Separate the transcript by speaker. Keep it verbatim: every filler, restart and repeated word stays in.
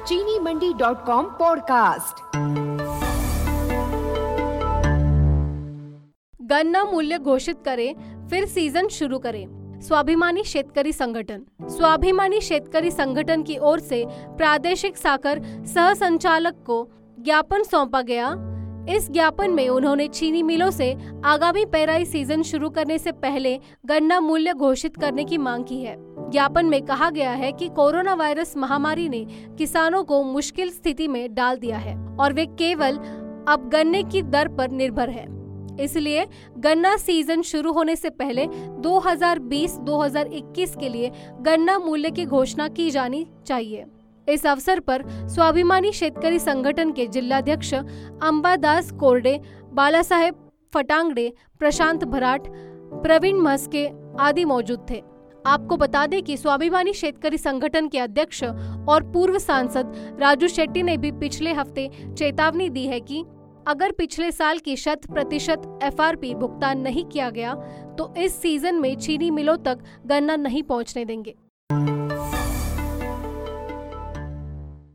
Speaker 1: चीनी मंडी dot com podcast.
Speaker 2: गन्ना मूल्य घोषित करें, फिर सीजन शुरू करें। स्वाभिमानी शेतकरी संगठन स्वाभिमानी शेतकरी संगठन की ओर से प्रादेशिक साकर सह संचालक को ज्ञापन सौंपा गया। इस ज्ञापन में उन्होंने चीनी मिलों से आगामी पेराई सीजन शुरू करने से पहले गन्ना मूल्य घोषित करने की मांग की है। ज्ञापन में कहा गया है कि कोरोना वायरस महामारी ने किसानों को मुश्किल स्थिति में डाल दिया है और वे केवल अब गन्ने की दर पर निर्भर है। इसलिए गन्ना सीजन शुरू होने से पहले दो हज़ार बीस दो हज़ार इक्कीस के लिए गन्ना मूल्य की घोषणा की जानी चाहिए। इस अवसर पर स्वाभिमानी शेतकरी संगठन के जिलाध्यक्ष अंबादास कोरडे, बाला साहेब फटांगड़े, प्रशांत भराट, प्रवीण मस्के आदि मौजूद थे। आपको बता दें कि स्वाभिमानी शेतकरी संगठन के अध्यक्ष और पूर्व सांसद राजू शेट्टी ने भी पिछले हफ्ते चेतावनी दी है कि अगर पिछले साल की शत प्रतिशत एफ आर पी भुगतान नहीं किया गया तो इस सीजन में चीनी मिलों तक गन्ना नहीं पहुंचने देंगे।